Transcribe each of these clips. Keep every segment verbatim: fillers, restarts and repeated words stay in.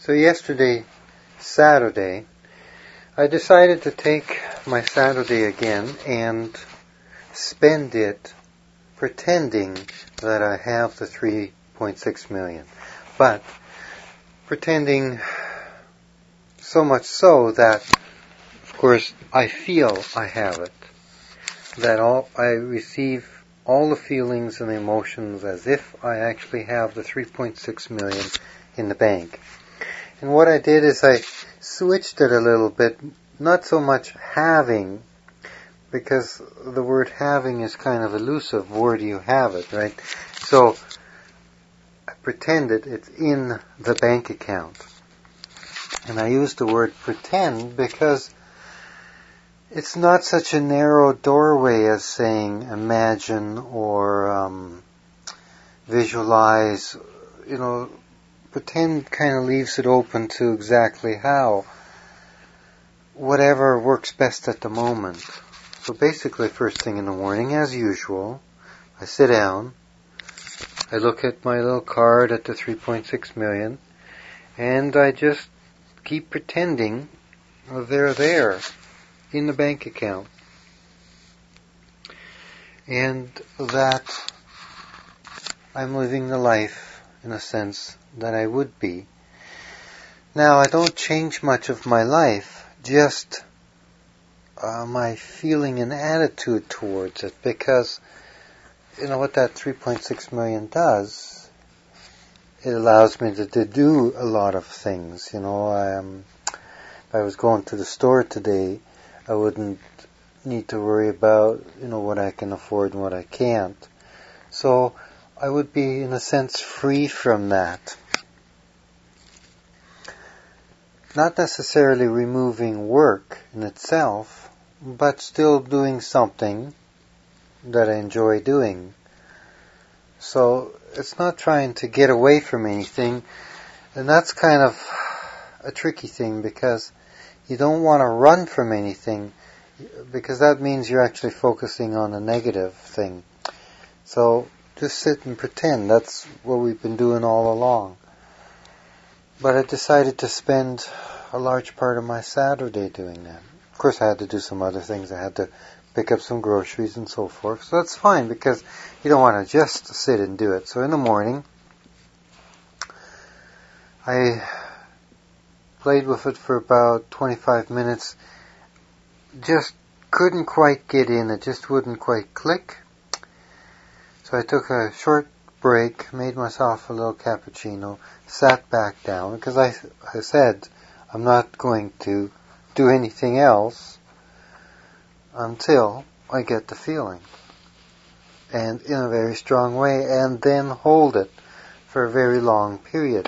So yesterday, Saturday, I decided to take my Saturday again and spend it pretending that I have the three point six million. But pretending so much so that, of course, I feel I have it. That all I receive all the feelings and emotions as if I actually have the three point six million in the bank. And what I did is I switched it a little bit, not so much having, because the word having is kind of elusive. Where do you have it, right? So I pretended it's in the bank account. And I use the word pretend because it's not such a narrow doorway as saying imagine or um, visualize. You know, pretend kind of leaves it open to exactly how. Whatever works best at the moment. So basically, first thing in the morning, as usual, I sit down, I look at my little card at the three point six million, and I just keep pretending they're there in the bank account. And that I'm living the life, in a sense, that I would be. Now, I don't change much of my life, just uh, my feeling and attitude towards it, because, you know, what that three point six million does, it allows me to, to do a lot of things. You know, I, um, if I was going to the store today, I wouldn't need to worry about, you know, what I can afford and what I can't. So I would be, in a sense, free from that. Not necessarily removing work in itself, but still doing something that I enjoy doing. So it's not trying to get away from anything, and that's kind of a tricky thing, because you don't want to run from anything, because that means you're actually focusing on a negative thing. So just sit and pretend. That's what we've been doing all along. But I decided to spend a large part of my Saturday doing that. Of course, I had to do some other things. I had to pick up some groceries and so forth. So that's fine, because you don't want to just sit and do it. So in the morning, I played with it for about twenty-five minutes. Just couldn't quite get in. It just wouldn't quite click. So I took a short break, made myself a little cappuccino, sat back down, because I, I said I'm not going to do anything else until I get the feeling, and in a very strong way, and then hold it for a very long period,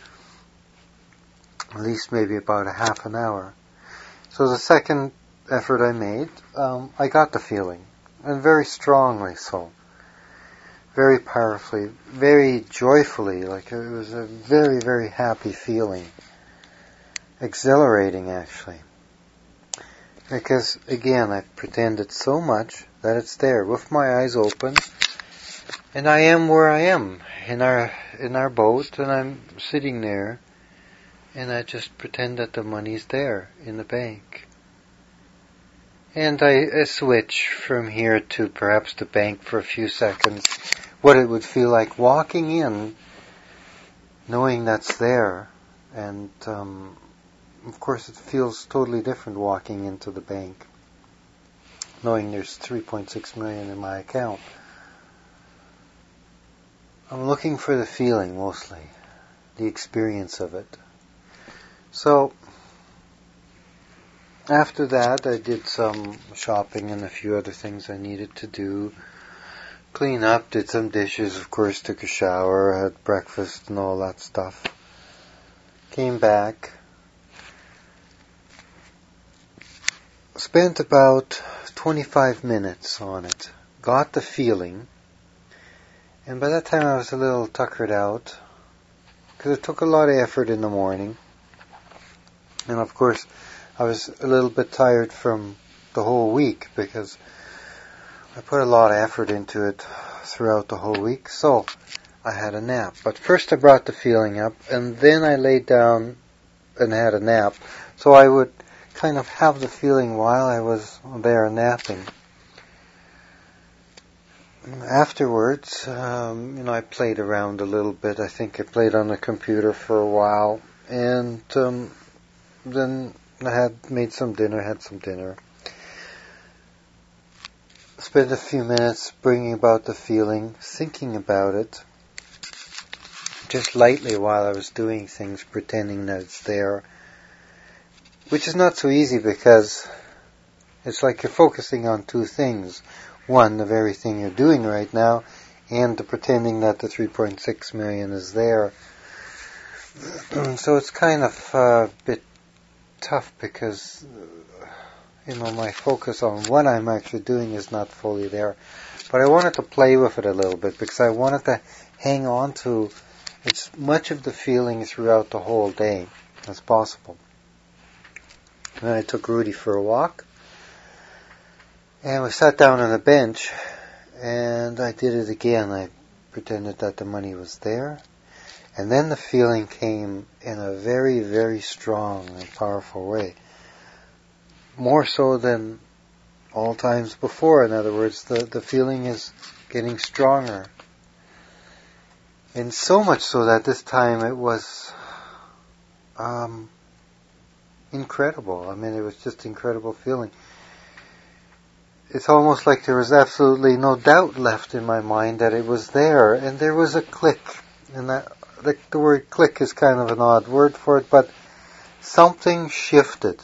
at least maybe about a half an hour. So the second effort I made, um, I got the feeling, and very strongly so. Very powerfully, very joyfully, like it was a very, very happy feeling. Exhilarating, actually. Because, again, I've pretended so much that it's there, with my eyes open, and I am where I am, in our in our boat, and I'm sitting there, and I just pretend that the money's there, in the bank. And I, I switch from here to perhaps the bank for a few seconds, what it would feel like walking in, knowing that's there. And um, of course it feels totally different walking into the bank, knowing there's three point six million in my account. I'm looking for the feeling mostly, the experience of it. So after that, I did some shopping and a few other things I needed to do. Clean up, did some dishes, of course, took a shower, had breakfast and all that stuff. Came back. Spent about twenty-five minutes on it. Got the feeling. And by that time I was a little tuckered out, because it took a lot of effort in the morning. And of course, I was a little bit tired from the whole week, because I put a lot of effort into it throughout the whole week. So I had a nap. But first I brought the feeling up, and then I laid down and had a nap. So I would kind of have the feeling while I was there napping. Afterwards, um, you know, I played around a little bit. I think I played on the computer for a while, and um, then I had made some dinner, had some dinner. Spent a few minutes bringing about the feeling, thinking about it, just lightly while I was doing things, pretending that it's there, which is not so easy because it's like you're focusing on two things. One, the very thing you're doing right now, and the pretending that the three point six million is there. So it's kind of a bit tough because, you know, my focus on what I'm actually doing is not fully there. But I wanted to play with it a little bit because I wanted to hang on to as much of the feeling throughout the whole day as possible. Then I took Rudy for a walk. And we sat down on a bench, and I did it again. I pretended that the money was there. And then the feeling came in a very, very strong and powerful way. More so than all times before. In other words, the, the feeling is getting stronger. And so much so that this time it was um, incredible. I mean, it was just incredible feeling. It's almost like there was absolutely no doubt left in my mind that it was there. And there was a click. And that the, the word click is kind of an odd word for it, but something shifted.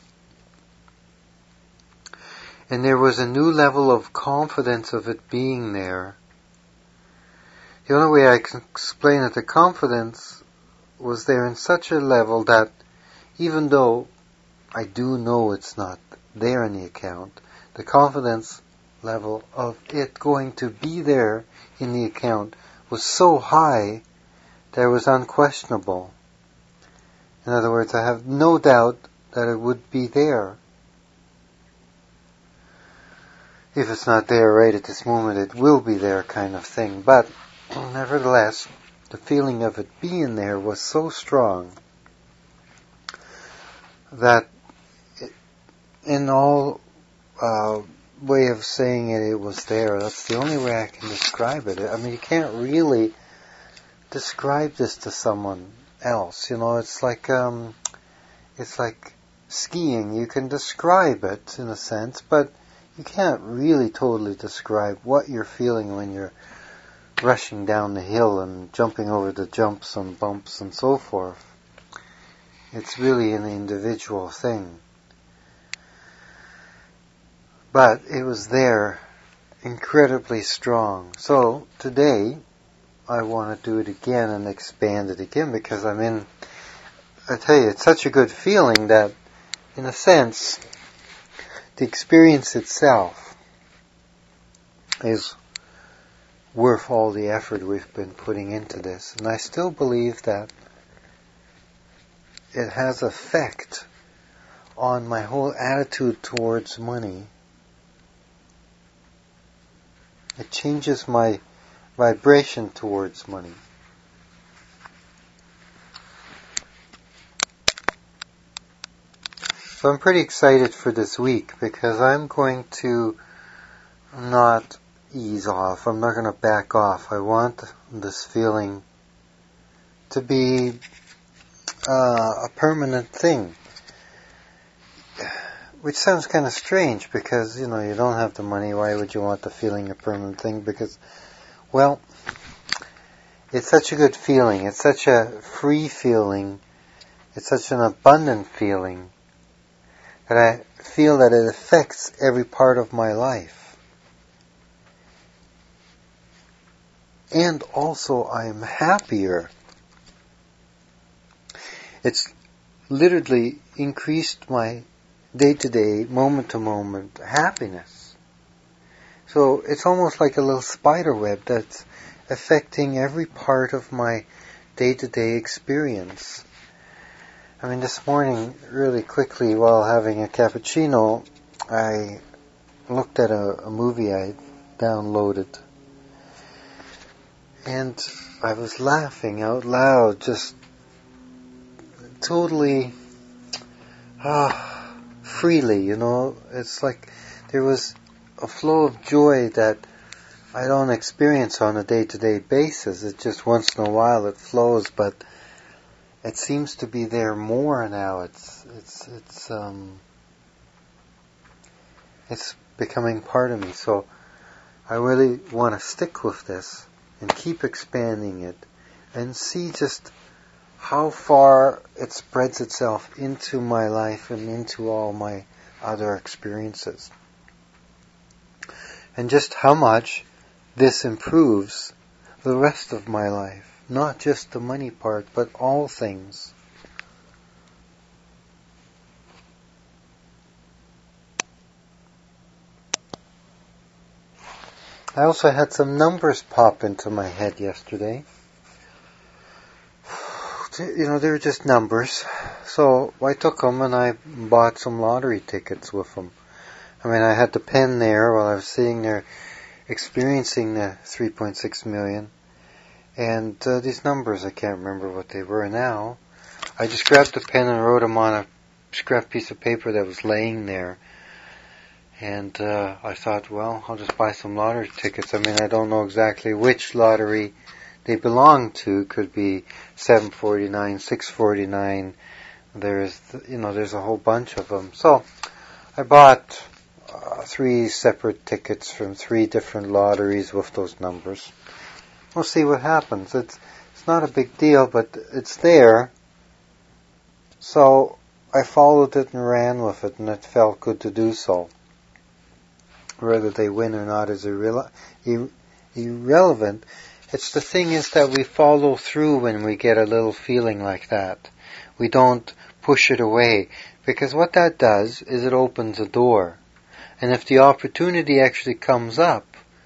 And there was a new level of confidence of it being there. The only way I can explain it, the confidence was there in such a level that even though I do know it's not there in the account, the confidence level of it going to be there in the account was so high that it was unquestionable. In other words, I have no doubt that it would be there. If it's not there right at this moment, it will be there kind of thing. But nevertheless, the feeling of it being there was so strong that it, in all Uh, way of saying it, it was there. That's the only way I can describe it. I mean, you can't really describe this to someone else. You know, it's like um, it's like skiing. You can describe it in a sense, but you can't really totally describe what you're feeling when you're rushing down the hill and jumping over the jumps and bumps and so forth. It's really an individual thing. But it was there, incredibly strong. So today, I want to do it again and expand it again because I'm in, I tell you, it's such a good feeling that, in a sense, the experience itself is worth all the effort we've been putting into this. And I still believe that it has effect on my whole attitude towards money. It changes my vibration towards money. So I'm pretty excited for this week because I'm going to not ease off. I'm not going to back off. I want this feeling to be uh, a permanent thing. Which sounds kind of strange because, you know, you don't have the money. Why would you want the feeling a permanent thing? Because, well, it's such a good feeling. It's such a free feeling. It's such an abundant feeling that I feel that it affects every part of my life. And also I'm happier. It's literally increased my day-to-day, moment-to-moment happiness. So it's almost like a little spider web that's affecting every part of my day-to-day experience. I mean, this morning, really quickly, while having a cappuccino, I looked at a, a movie I downloaded. And I was laughing out loud, just totally ah, freely, you know. It's like there was a flow of joy that I don't experience on a day-to-day basis. It's just once in a while it flows, but it seems to be there more now. It's it's it's um it's becoming part of me. So I really want to stick with this and keep expanding it and see just how far it spreads itself into my life and into all my other experiences. And just how much this improves the rest of my life. Not just the money part, but all things. I also had some numbers pop into my head yesterday. You know, they were just numbers. So I took them and I bought some lottery tickets with them. I mean, I had the pen there while I was sitting there experiencing the three point six million. And uh, these numbers, I can't remember what they were now. I just grabbed the pen and wrote them on a scrap piece of paper that was laying there. And uh, I thought, well, I'll just buy some lottery tickets. I mean, I don't know exactly which lottery they belong to. Could be seven forty-nine, six forty-nine. There's, you know, there's a whole bunch of them. So I bought uh, three separate tickets from three different lotteries with those numbers. We'll see what happens. It's it's not a big deal, but it's there. So I followed it and ran with it, and it felt good to do so. Whether they win or not is irre- ir- irrelevant. It's the thing is that we follow through when we get a little feeling like that. We don't push it away, because what that does is it opens a door. And if the opportunity actually comes up,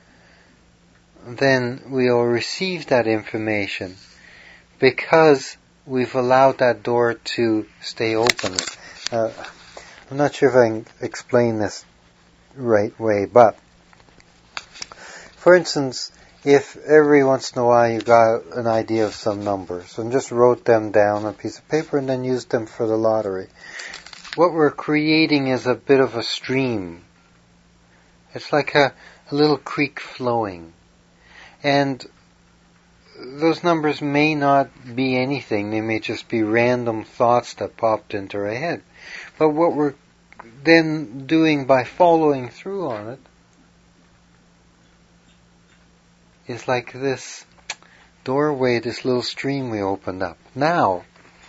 then we'll receive that information because we've allowed that door to stay open. Uh, I'm not sure if I can explain this right way, but for instance, if every once in a while you got an idea of some numbers and just wrote them down on a piece of paper and then used them for the lottery, what we're creating is a bit of a stream. It's like a, a little creek flowing. And those numbers may not be anything. They may just be random thoughts that popped into our head. But what we're then doing by following through on it is like this doorway, this little stream we opened up. Now,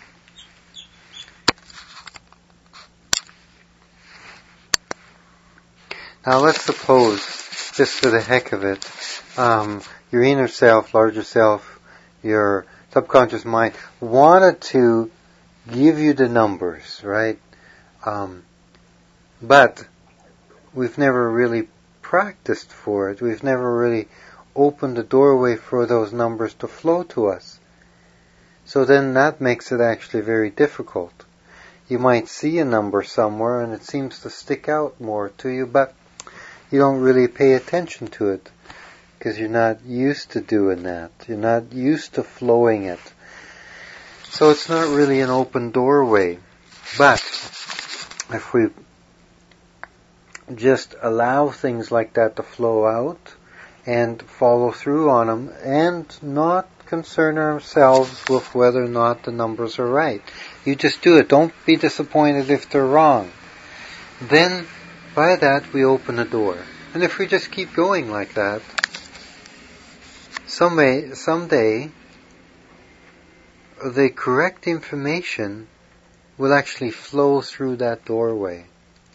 now let's suppose, just for the heck of it, um, your inner self, larger self, your subconscious mind wanted to give you the numbers, right? Um, but we've never really practiced for it. We've never really opened the doorway for those numbers to flow to us. So then that makes it actually very difficult. You might see a number somewhere and it seems to stick out more to you, but you don't really pay attention to it because you're not used to doing that. You're not used to flowing it. So it's not really an open doorway. But if we just allow things like that to flow out and follow through on them and not concern ourselves with whether or not the numbers are right. You just do it. Don't be disappointed if they're wrong. Then by that we open a door. And if we just keep going like that, someday, someday the correct information will actually flow through that doorway.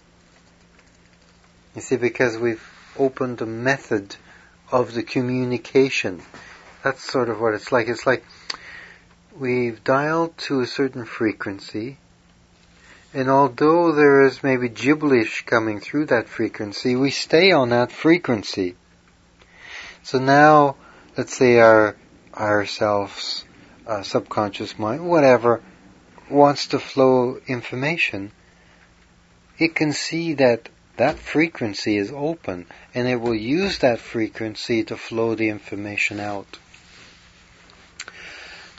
You see, because we've opened the method of the communication. That's sort of what it's like. It's like we've dialed to a certain frequency, and although there is maybe gibberish coming through that frequency, we stay on that frequency. So now, let's say our ourselves, uh, subconscious mind, whatever, wants to flow information, it can see that that frequency is open, and it will use that frequency to flow the information out.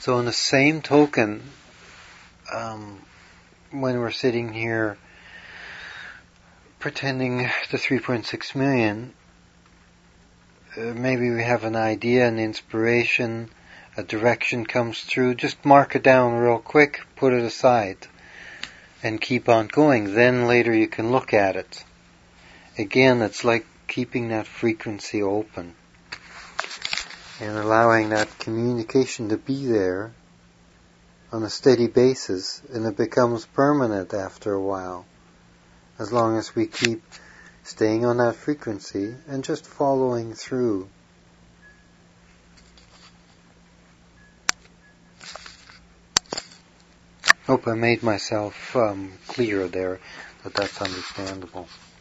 So in the same token, um, when we're sitting here pretending the three point six million, uh, maybe we have an idea, an inspiration, a direction comes through, just mark it down real quick, put it aside, and keep on going. Then later you can look at it. Again, it's like keeping that frequency open and allowing that communication to be there on a steady basis, and it becomes permanent after a while, as long as we keep staying on that frequency and just following through. Hope I made myself um, clear there, that that's understandable.